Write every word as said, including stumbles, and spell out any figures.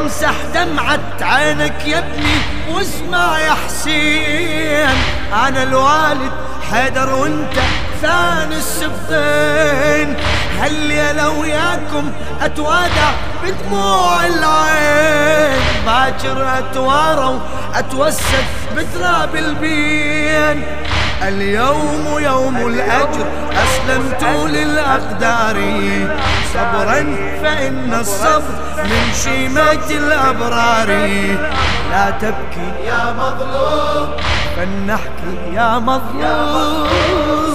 وامسح دمعة عينك يا ابني واسمع يا حسين، انا الوالد حيدر وانت ثاني السبطين، هالليلة وياكم اتوادع بدموع العين، باكر اتوارى واتوسد بتراب البين، اليوم يوم الأجر أسلمت للأقدار، صبرا فإن الصبر من شيمة الأبرار، لا تبكي يا مظلوم فلنحكي يا مظلوم.